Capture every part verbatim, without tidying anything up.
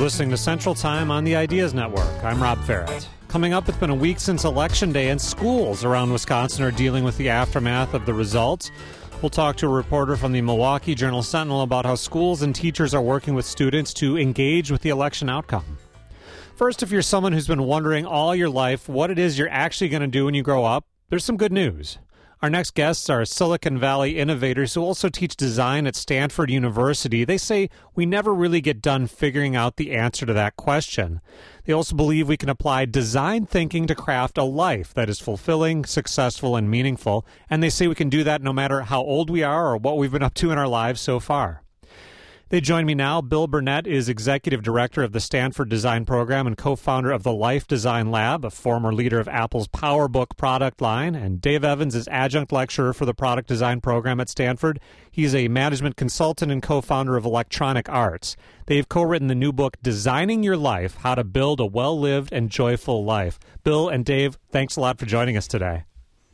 listening to Central Time on the Ideas Network. I'm Rob Ferrett. Coming up, it's been a week since Election Day, and schools around Wisconsin are dealing with the aftermath of the results. We'll talk to a reporter from the Milwaukee Journal-Sentinel about how schools and teachers are working with students to engage with the election outcome. First, if you're someone who's been wondering all your life what it is you're actually going to do when you grow up, there's some good news. Our next guests are Silicon Valley innovators who also teach design at Stanford University. They say we never really get done figuring out the answer to that question. They also believe we can apply design thinking to craft a life that is fulfilling, successful, and meaningful. And they say we can do that no matter how old we are or what we've been up to in our lives so far. They join me now. Bill Burnett is Executive Director of the Stanford Design Program and co-founder of the Life Design Lab, a former leader of Apple's PowerBook product line. And Dave Evans is Adjunct Lecturer for the Product Design Program at Stanford. He's a management consultant and co-founder of Electronic Arts. They've co-written the new book, Designing Your Life, How to Build a Well-Lived and Joyful Life. Bill and Dave, thanks a lot for joining us today.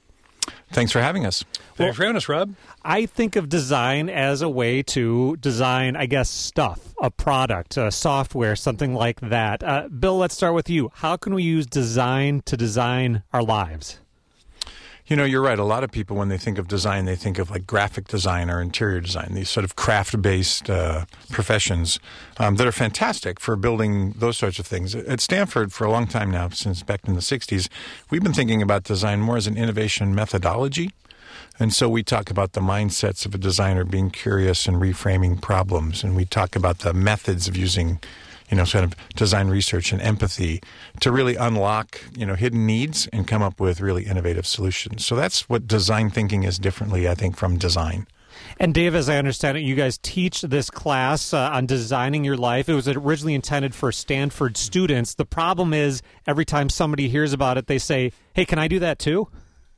Thanks for having us. Thanks for having us, Rob. I think of design as a way to design, I guess, stuff, a product, a software, something like that. Uh, Bill, let's start with you. How can we use design to design our lives? You know, you're right. A lot of people, when they think of design, they think of like graphic design or interior design, these sort of craft-based uh, professions um, that are fantastic for building those sorts of things. At Stanford, for a long time now, since back in the sixties, we've been thinking about design more as an innovation methodology. And so we talk about the mindsets of a designer being curious and reframing problems. And we talk about the methods of using you know, sort of design research and empathy to really unlock, you know, hidden needs and come up with really innovative solutions. So that's what design thinking is differently, I think, from design. And Dave, as I understand it, you guys teach this class uh, on designing your life. It was originally intended for Stanford students. The problem is every time somebody hears about it, they say, hey, can I do that too?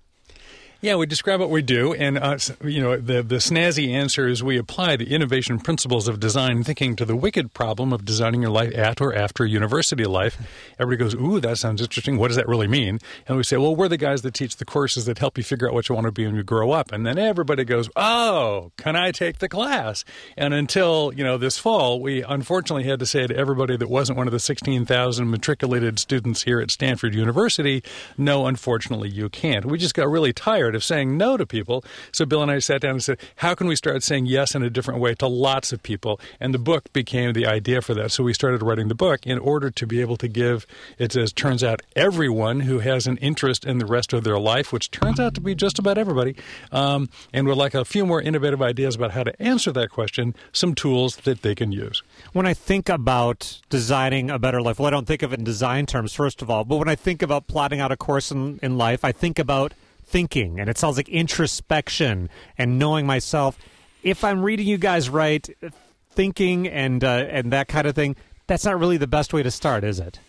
Yeah, we describe what we do, and uh, you know the the snazzy answer is we apply the innovation principles of design thinking to the wicked problem of designing your life at or after university life. Everybody goes, ooh, that sounds interesting. What does that really mean? And we say, well, we're the guys that teach the courses that help you figure out what you want to be when you grow up. And then everybody goes, oh, can I take the class? And until, you know, this fall, we unfortunately had to say to everybody that wasn't one of the sixteen thousand matriculated students here at Stanford University, no, unfortunately, you can't. We just got really tired of saying no to people. So Bill and I sat down and said, how can we start saying yes in a different way to lots of people? And the book became the idea for that. So we started writing the book in order to be able to give, it as turns out, everyone who has an interest in the rest of their life, which turns out to be just about everybody, um, and would like a few more innovative ideas about how to answer that question, some tools that they can use. When I think about designing a better life, well, I don't think of it in design terms, first of all, but when I think about plotting out a course in, in life, I think about thinking, and it sounds like introspection and knowing myself. If I'm reading you guys right, thinking and uh, and that kind of thing, that's not really the best way to start, is it?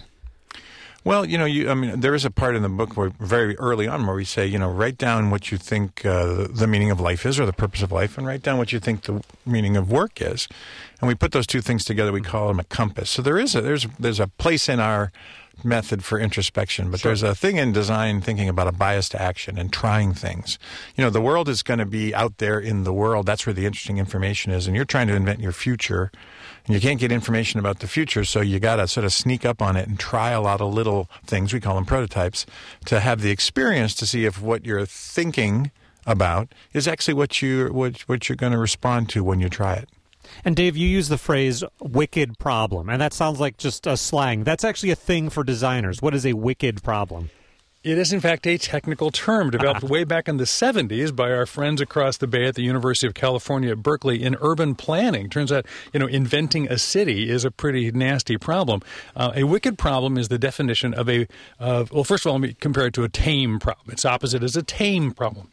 Well, you know, you, I mean, there is a part in the book where very early on where we say, you know, write down what you think uh, the meaning of life is or the purpose of life, and write down what you think the meaning of work is. And we put those two things together. We call them a compass. So there is a there's there's a place in our method for introspection, but sure. There's a thing in design thinking about a bias to action and trying things. You know, the world is going to be out there in the world. That's where the interesting information is, and you're trying to invent your future, and you can't get information about the future, so you got to sort of sneak up on it and try a lot of little things, we call them prototypes, to have the experience to see if what you're thinking about is actually what you what what you're going to respond to when you try it. And Dave, you use the phrase wicked problem, and that sounds like just a slang. That's actually a thing for designers. What is a wicked problem? It is, in fact, a technical term developed way back in the seventies by our friends across the bay at the University of California at Berkeley in urban planning. Turns out, you know, inventing a city is a pretty nasty problem. Uh, a wicked problem is the definition of a, of, well, first of all, let me compare it to a tame problem. Its opposite is a tame problem.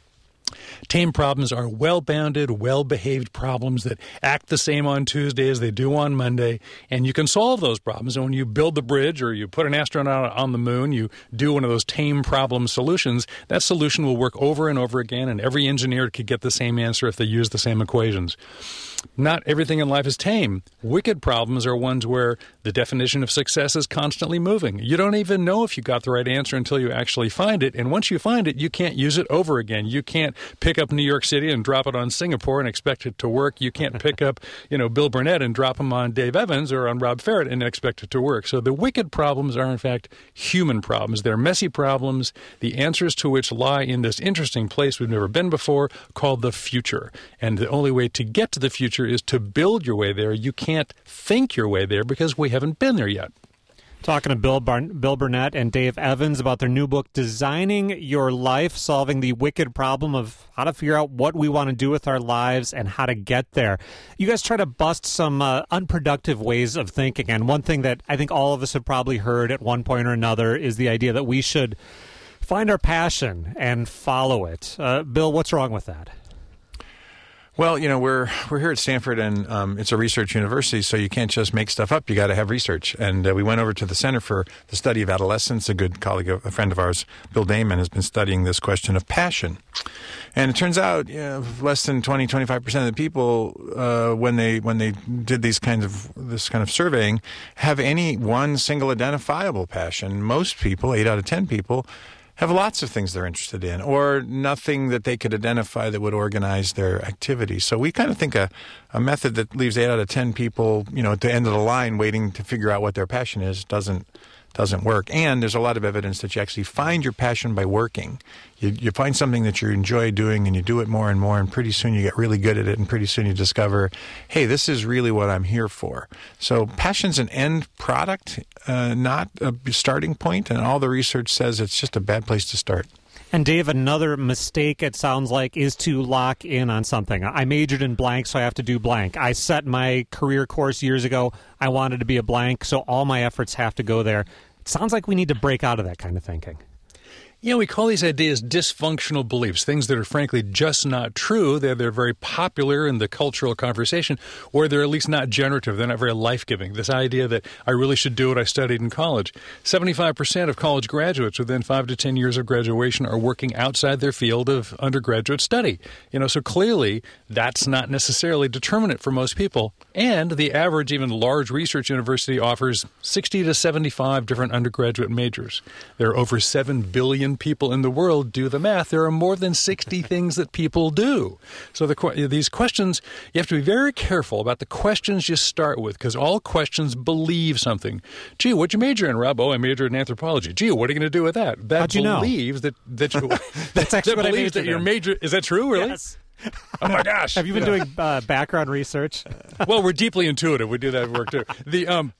Tame problems are well-bounded, well-behaved problems that act the same on Tuesday as they do on Monday, and you can solve those problems. And when you build the bridge or you put an astronaut on the moon, you do one of those tame problem solutions, that solution will work over and over again, and every engineer could get the same answer if they use the same equations. Not everything in life is tame. Wicked problems are ones where the definition of success is constantly moving. You don't even know if you got the right answer until you actually find it, and once you find it, you can't use it over again. You can't pick up New York City and drop it on Singapore and expect it to work. You can't pick up, you know, Bill Burnett and drop him on Dave Evans or on Rob Ferret and expect it to work. So the wicked problems are, in fact, human problems. They're messy problems, the answers to which lie in this interesting place we've never been before called the future. And the only way to get to the future is to build your way there. You can't think your way there because we haven't been there yet. Talking to Bill, Bar- Bill Burnett and Dave Evans about their new book, Designing Your Life, Solving the Wicked Problem of how to figure out what we want to do with our lives and how to get there. You guys try to bust some uh, unproductive ways of thinking. And one thing that I think all of us have probably heard at one point or another is the idea that we should find our passion and follow it. Uh, Bill, what's wrong with that? Well, you know, we're we're here at Stanford, and um, it's a research university, so you can't just make stuff up. You got to have research. And uh, we went over to the Center for the Study of Adolescence. A good colleague, a friend of ours, Bill Damon, has been studying this question of passion. And it turns out, you know, less than twenty, twenty-five percent of the people, uh, when they when they did these kinds of this kind of surveying, have any one single identifiable passion. Most people, eight out of ten people, have lots of things they're interested in, or nothing that they could identify that would organize their activity. So we kind of think a, a method that leaves eight out of ten people, you know, at the end of the line waiting to figure out what their passion is doesn't doesn't work. And there's a lot of evidence that you actually find your passion by working. You, you find something that you enjoy doing, and you do it more and more, and pretty soon you get really good at it, and pretty soon you discover, hey, this is really what I'm here for. So passion's an end product, uh, not a starting point, and all the research says it's just a bad place to start. And Dave, another mistake, it sounds like, is to lock in on something. I majored in blank, so I have to do blank. I set my career course years ago. I wanted to be a blank, so all my efforts have to go there. It sounds like we need to break out of that kind of thinking. You know, we call these ideas dysfunctional beliefs, things that are frankly just not true. They're, they're very popular in the cultural conversation, or they're at least not generative. They're not very life-giving. This idea that I really should do what I studied in college. seventy-five percent of college graduates within five to ten years of graduation are working outside their field of undergraduate study. You know, so clearly that's not necessarily determinate for most people. And the average, even large research university offers sixty to seventy-five different undergraduate majors. There are over seven billion people in the world. Do the math. There are more than sixty things that people do. So the, these questions, you have to be very careful about the questions you start with, because all questions believe something. Gee, what'd you major in, Rob? Oh, I majored in anthropology. Gee, what are you going to do with that? That How'd you believes know? that, that, you, That's actually that what I believes that your in. major... Is that true, really? Yes. Oh, my gosh. Have you been doing uh, background research? Well, we're deeply intuitive. We do that work, too. The um.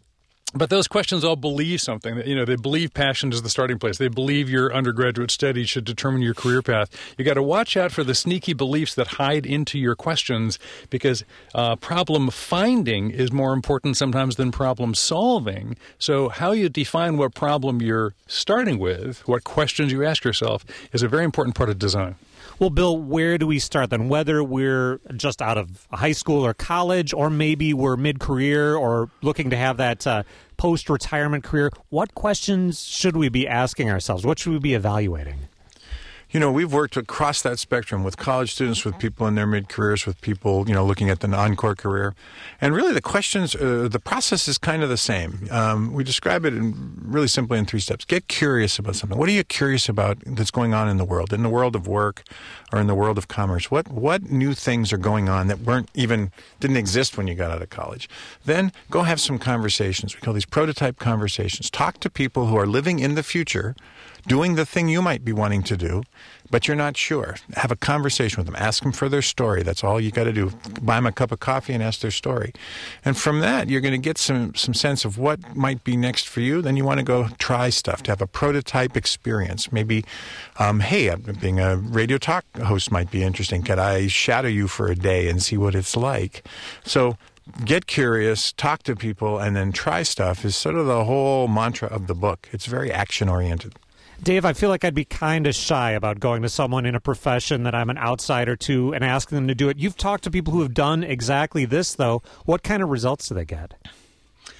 But those questions all believe something. You know, they believe passion is the starting place. They believe your undergraduate studies should determine your career path. You got to watch out for the sneaky beliefs that hide into your questions, because uh, problem finding is more important sometimes than problem solving. So how you define what problem you're starting with, what questions you ask yourself, is a very important part of design. Well, Bill, where do we start then? Whether we're just out of high school or college, or maybe we're mid-career or looking to have that uh, post-retirement career, what questions should we be asking ourselves? What should we be evaluating? You know, we've worked across that spectrum with college students, with people in their mid-careers, with people, you know, looking at the non-core career. And really the questions, uh, the process is kind of the same. Um, we describe it in really simply in three steps. Get curious about something. What are you curious about that's going on in the world, in the world of work or in the world of commerce? What what new things are going on that weren't even, didn't exist when you got out of college? Then go have some conversations. We call these prototype conversations. Talk to people who are living in the future, doing the thing you might be wanting to do, but you're not sure. Have a conversation with them. Ask them for their story. That's all you got to do. Buy them a cup of coffee and ask their story. And from that, you're going to get some, some sense of what might be next for you. Then you want to go try stuff, to have a prototype experience. Maybe, um, hey, being a radio talk host might be interesting. Could I shadow you for a day and see what it's like? So get curious, talk to people, and then try stuff is sort of the whole mantra of the book. It's very action-oriented. Dave, I feel like I'd be kind of shy about going to someone in a profession that I'm an outsider to and asking them to do it. You've talked to people who have done exactly this, though. What kind of results do they get?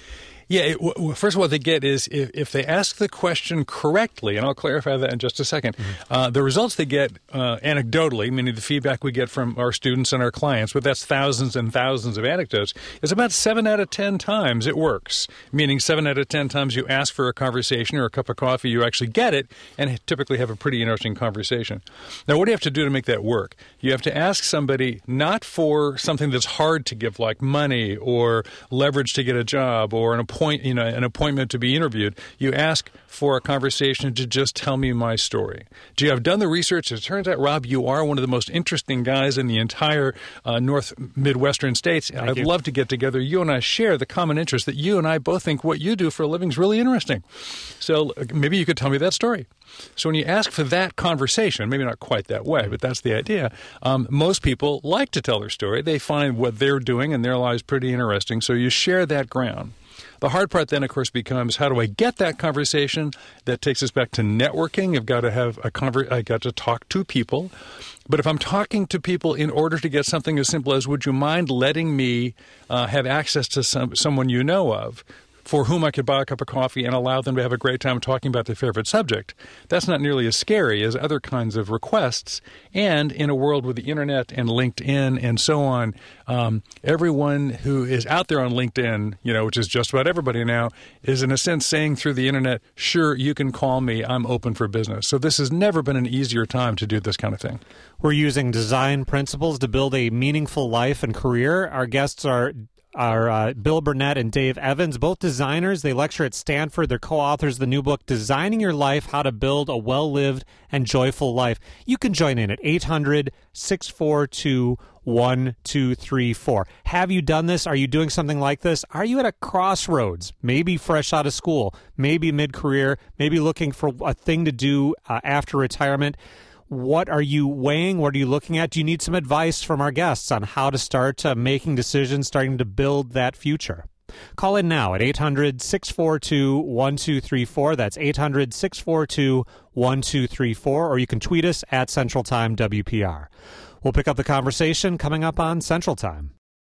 Yeah, it, w- first of all, what they get is if, if they ask the question correctly, and I'll clarify that in just a second, mm-hmm. uh, the results they get uh, anecdotally, meaning the feedback we get from our students and our clients, but that's thousands and thousands of anecdotes, is about seven out of ten times it works, meaning seven out of ten times you ask for a conversation or a cup of coffee, you actually get it, and typically have a pretty interesting conversation. Now, what do you have to do to make that work? You have to ask somebody not for something that's hard to give, like money or leverage to get a job or an appointment. Point, you know, an appointment to be interviewed. You ask for a conversation to just tell me my story. Gee, I've done the research. It turns out, Rob, you are one of the most interesting guys in the entire uh, North Midwestern states. Thank I'd you. love to get together. You and I share the common interest that you and I both think what you do for a living is really interesting. So uh, maybe you could tell me that story. So when you ask for that conversation, maybe not quite that way, but that's the idea, um, most people like to tell their story. They find what they're doing in their lives pretty interesting, so you share that ground. The hard part then, of course, becomes how do I get that conversation? That takes us back to networking. I've got to have a conver- I got to talk to people. But if I'm talking to people in order to get something as simple as, would you mind letting me uh, have access to some, someone you know of, for whom I could buy a cup of coffee and allow them to have a great time talking about their favorite subject, that's not nearly as scary as other kinds of requests. And in a world with the internet and LinkedIn and so on, um, everyone who is out there on LinkedIn, you know, which is just about everybody now, is in a sense saying through the internet, sure, you can call me, I'm open for business. So this has never been an easier time to do this kind of thing. We're using design principles to build a meaningful life and career. Our guests are Are uh, Bill Burnett and Dave Evans, both designers. They lecture at Stanford. They're co-authors of the new book, Designing Your Life, How to Build a Well-Lived and Joyful Life. You can join in at eight hundred, six four two, one two three four. Have you done this? Are you doing something like this? Are you at a crossroads, maybe fresh out of school, maybe mid-career, maybe looking for a thing to do uh, after retirement? What are you weighing? What are you looking at? Do you need some advice from our guests on how to start uh, making decisions, starting to build that future? Call in now at eight hundred, six four two, one two three four. That's eight hundred, six four two, one two three four. Or you can tweet us at Central Time W P R. We'll pick up the conversation coming up on Central Time.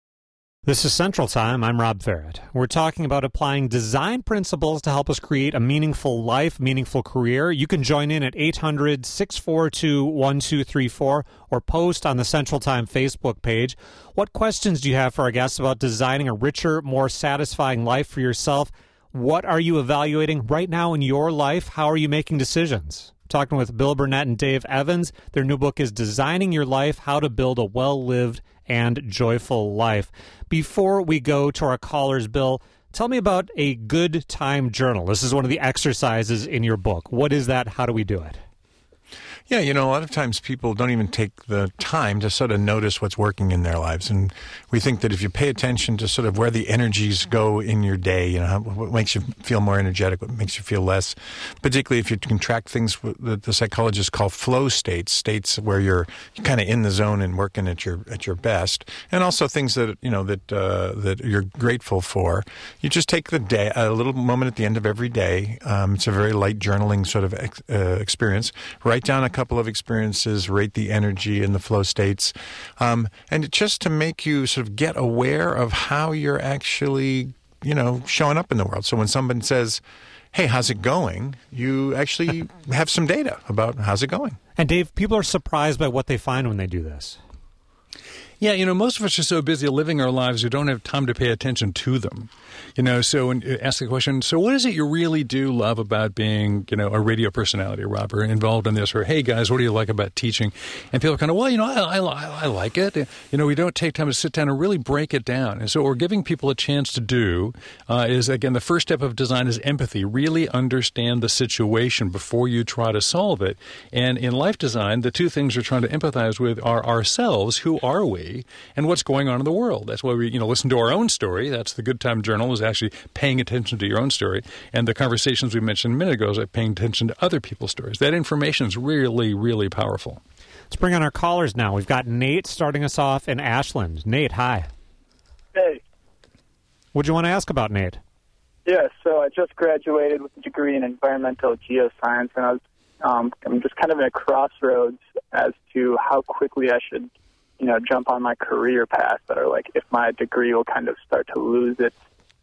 This is Central Time. I'm Rob Ferret. We're talking about applying design principles to help us create a meaningful life, meaningful career. You can join in at eight hundred, six four two, one two three four or post on the Central Time Facebook page. What questions do you have for our guests about designing a richer, more satisfying life for yourself? What are you evaluating right now in your life? How are you making decisions? Talking with Bill Burnett and Dave Evans. Their new book is Designing Your Life, How to Build a Well-Lived and Joyful Life. Before we go to our callers, Bill, tell me about a good time journal. This is one of the exercises in your book. What is that? How do we do it? Yeah, you know, a lot of times people don't even take the time to sort of notice what's working in their lives. And we think that if you pay attention to sort of where the energies go in your day, you know, how, what makes you feel more energetic, what makes you feel less, particularly if you can track things that the psychologists call flow states, states where you're kind of in the zone and working at your at your best, and also things that, you know, that uh, that you're grateful for. You just take the day, a little moment at the end of every day. Um, it's a very light journaling sort of ex, uh, experience. Write down a couple of experiences, rate the energy in the flow states, um, and just to make you sort of get aware of how you're actually, you know, showing up in the world. So when someone says, hey, how's it going? You actually have some data about how's it going. And Dave, people are surprised by what they find when they do this. Yeah, you know, most of us are so busy living our lives we don't have time to pay attention to them. You know, so when you ask the question, so what is it you really do love about being, you know, a radio personality, Rob, or involved in this? Or, hey, guys, what do you like about teaching? And people are kind of, well, you know, I, I, I like it. You know, we don't take time to sit down and really break it down. And so what we're giving people a chance to do uh, is, again, the first step of design is empathy. Really understand the situation before you try to solve it. And in life design, the two things we're trying to empathize with are ourselves. Who are we? And what's going on in the world. That's why we, you know, listen to our own story. That's the Good Time Journal, is actually paying attention to your own story. And the conversations we mentioned a minute ago is like paying attention to other people's stories. That information is really, really powerful. Let's bring on our callers now. We've got Nate starting us off in Ashland. Nate, hi. Hey. What do you want to ask about, Nate? Yeah, so I just graduated with a degree in environmental geoscience, and I was, um, I'm just kind of in a crossroads as to how quickly I should, you know, jump on my career path, or like if my degree will kind of start to lose its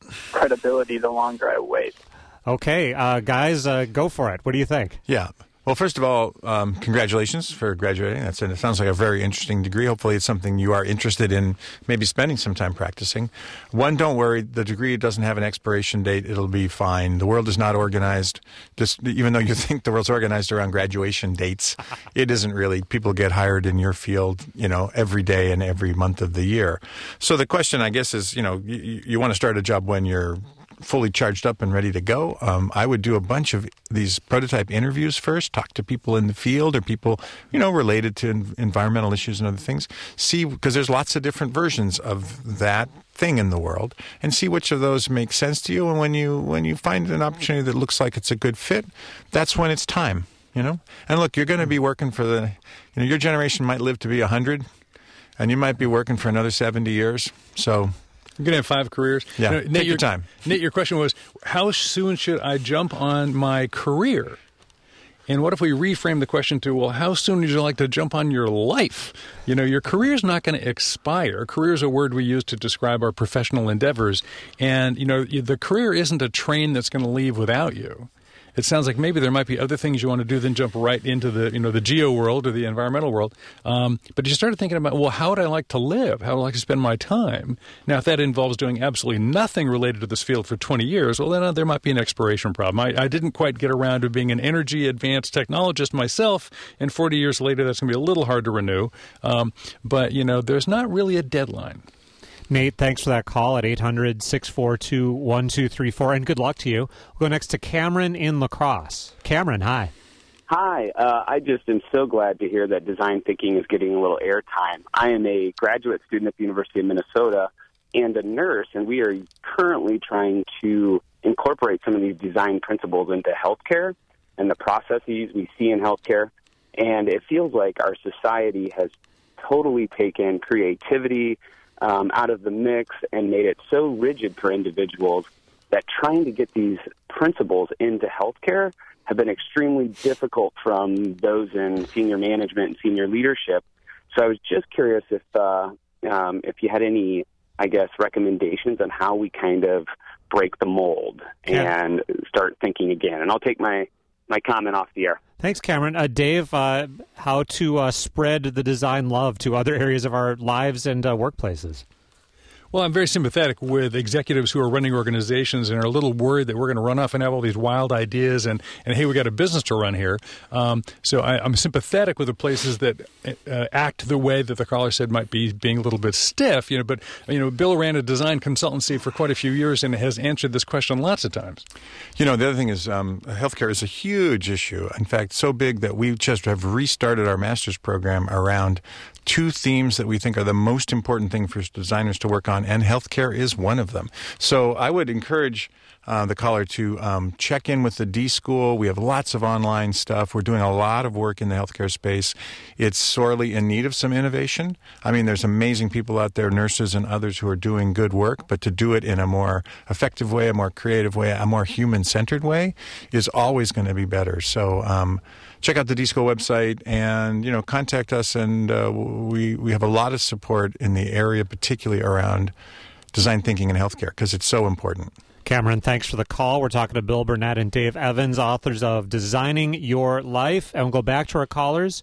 credibility the longer I wait. Okay, uh, guys, uh, go for it. What do you think? Yeah. Well, first of all, um, congratulations for graduating. That's it sounds like a very interesting degree. Hopefully it's something you are interested in maybe spending some time practicing. One, don't worry. The degree doesn't have an expiration date. It'll be fine. The world is not organized. Just even though you think the world's organized around graduation dates, it isn't really. People get hired in your field, you know, every day and every month of the year. So the question, I guess, is, you know, you, you want to start a job when you're fully charged up and ready to go. Um, I would do a bunch of these prototype interviews first, talk to people in the field or people, you know, related to en- environmental issues and other things. See, because there's lots of different versions of that thing in the world, and see which of those make sense to you. And when you when you find an opportunity that looks like it's a good fit, that's when it's time, you know. And look, you're going to be working for the, you know, your generation might live to be one hundred, and you might be working for another seventy years. So you're going to have five careers. Yeah, you know, take Nate, your, your time. Nate, your question was, how soon should I jump on my career? And what if we reframe the question to, well, how soon would you like to jump on your life? You know, your career is not going to expire. Career is a word we use to describe our professional endeavors. And, you know, the career isn't a train that's going to leave without you. It sounds like maybe there might be other things you want to do than jump right into the, you know, the geo world or the environmental world. Um, but you started thinking about, well, how would I like to live? How would I like to spend my time? Now, if that involves doing absolutely nothing related to this field for twenty years, well, then uh, there might be an expiration problem. I, I didn't quite get around to being an energy advanced technologist myself, and forty years later, that's going to be a little hard to renew. Um, but, you know, there's not really a deadline. Nate, thanks for that call at eight hundred, six four two, one two three four, and good luck to you. We'll go next to Cameron in La Crosse. Cameron, hi. Hi. Uh, I just am so glad to hear that design thinking is getting a little airtime. I am a graduate student at the University of Minnesota and a nurse, and we are currently trying to incorporate some of these design principles into healthcare and the processes we see in healthcare. And it feels like our society has totally taken creativity Um, out of the mix and made it so rigid for individuals that trying to get these principles into healthcare have been extremely difficult from those in senior management and senior leadership. So I was just curious if uh, um, if you had any, I guess, recommendations on how we kind of break the mold yeah. and start thinking again. And I'll take my, my comment off the air. Thanks, Cameron. Uh, Dave, uh, how to uh, spread the design love to other areas of our lives and uh, workplaces? Well, I'm very sympathetic with executives who are running organizations and are a little worried that we're going to run off and have all these wild ideas and, and hey, we got a business to run here. Um, so I, I'm sympathetic with the places that uh, act the way that the caller said might be being a little bit stiff. You know, but you know, Bill ran a design consultancy for quite a few years and has answered this question lots of times. You know, the other thing is um, healthcare is a huge issue. In fact, so big that we just have restarted our master's program around two themes that we think are the most important thing for designers to work on, and healthcare is one of them. So I would encourage uh, the caller to um, check in with the D School. We have lots of online stuff. We're doing a lot of work in the healthcare space. It's sorely in need of some innovation. I mean, there's amazing people out there, nurses and others, who are doing good work, but to do it in a more effective way, a more creative way, a more human-centered way is always going to be better. So um, check out the D School website and, you know, contact us, and uh, we, we have a lot of support in the area, particularly around design thinking in healthcare, because it's so important. Cameron, thanks for the call. We're talking to Bill Burnett and Dave Evans, authors of Designing Your Life. And we'll go back to our callers.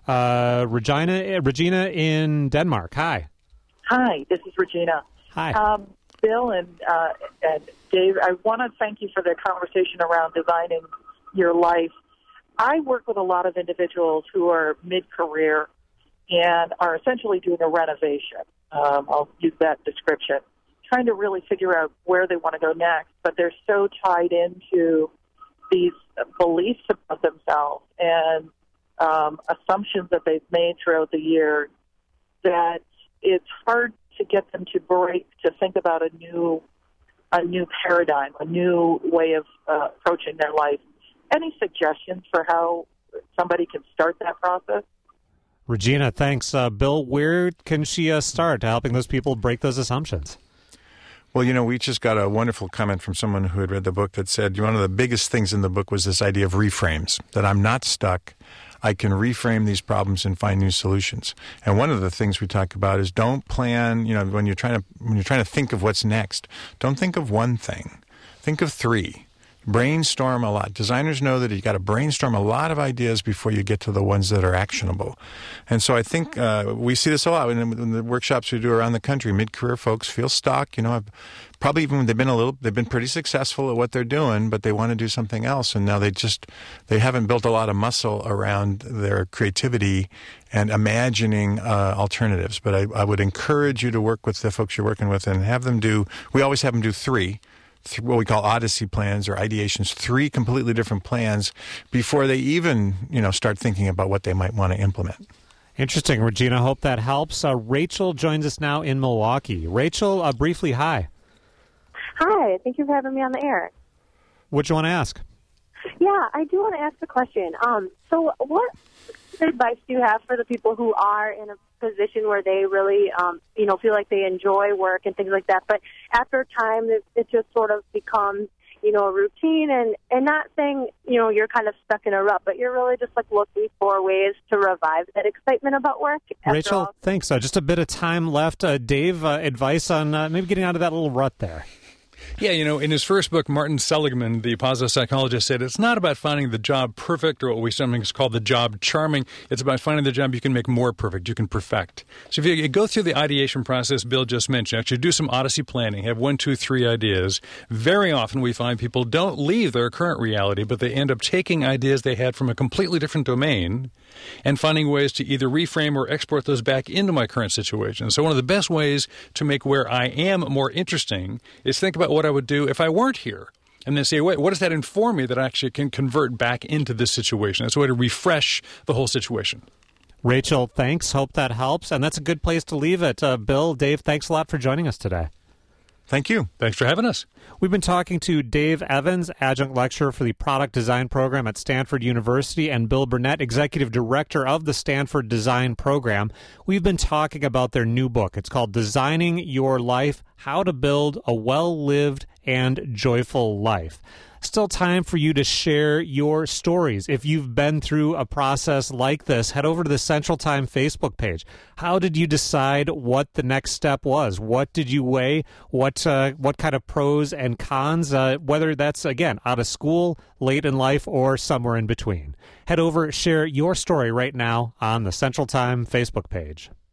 Uh, Regina, Regina in Denmark. Hi. Hi, this is Regina. Hi. Um, Bill and, uh, and Dave, I want to thank you for the conversation around designing your life. I work with a lot of individuals who are mid-career and are essentially doing a renovation. Um, I'll use that description. Trying to really figure out where they want to go next, but they're so tied into these beliefs about themselves and um, assumptions that they've made throughout the year that it's hard to get them to break, to think about a new, a new paradigm, a new way of uh, approaching their life. Any suggestions for how somebody can start that process? Regina, thanks. Uh, Bill, where can she uh, start helping those people break those assumptions? Well, you know, we just got a wonderful comment from someone who had read the book that said one of the biggest things in the book was this idea of reframes, that I'm not stuck. I can reframe these problems and find new solutions. And one of the things we talk about is don't plan, you know, when you're trying to when you're trying to think of what's next, don't think of one thing. Think of three. Brainstorm a lot. Designers know that you got to brainstorm a lot of ideas before you get to the ones that are actionable. And so I think uh, we see this a lot in, in the workshops we do around the country. Mid-career folks feel stuck. You know, I've, probably even when they've been a little, they've been pretty successful at what they're doing, but they want to do something else, and now they just they haven't built a lot of muscle around their creativity and imagining uh, alternatives. But I, I would encourage you to work with the folks you're working with and have them do. We always have them do three. What we call Odyssey plans or ideations, three completely different plans before they even, you know, start thinking about what they might want to implement. Interesting, Regina. Hope that helps. Uh, Rachel joins us now in Milwaukee. Rachel, uh, briefly, hi. Hi, thank you for having me on the air. What do you want to ask? Yeah, I do want to ask a question. Um, so what advice do you have for the people who are in a position where they really, um, you know, feel like they enjoy work and things like that, but after a time it, it just sort of becomes, you know, a routine, and, and not saying, you know, you're kind of stuck in a rut, but you're really just like looking for ways to revive that excitement about work. Rachel, all. thanks. Uh, just a bit of time left. Uh, Dave, uh, advice on uh, maybe getting out of that little rut there. Yeah, you know, in his first book, Martin Seligman, the positive psychologist, said it's not about finding the job perfect or what we sometimes call the job charming. It's about finding the job you can make more perfect, you can perfect. So if you go through the ideation process Bill just mentioned, actually do some Odyssey planning, have one, two, three ideas. Very often we find people don't leave their current reality, but they end up taking ideas they had from a completely different domain and finding ways to either reframe or export those back into my current situation. So one of the best ways to make where I am more interesting is think about what I would do if I weren't here. And then say, wait, what does that inform me that I actually can convert back into this situation? That's a way to refresh the whole situation. Rachel, thanks. Hope that helps. And that's a good place to leave it. Uh, Bill, Dave, thanks a lot for joining us today. Thank you. Thanks for having us. We've been talking to Dave Evans, adjunct lecturer for the product design program at Stanford University, and Bill Burnett, executive director of the Stanford Design Program. We've been talking about their new book. It's called Designing Your Life: How to Build a Well-Lived and Joyful Life. Still time for you to share your stories. If you've been through a process like this, head over to the Central Time Facebook page. How did you decide what the next step was? What did you weigh? What uh, what kind of pros and cons, uh, whether that's, again, out of school, late in life, or somewhere in between? Head over, share your story right now on the Central Time Facebook page.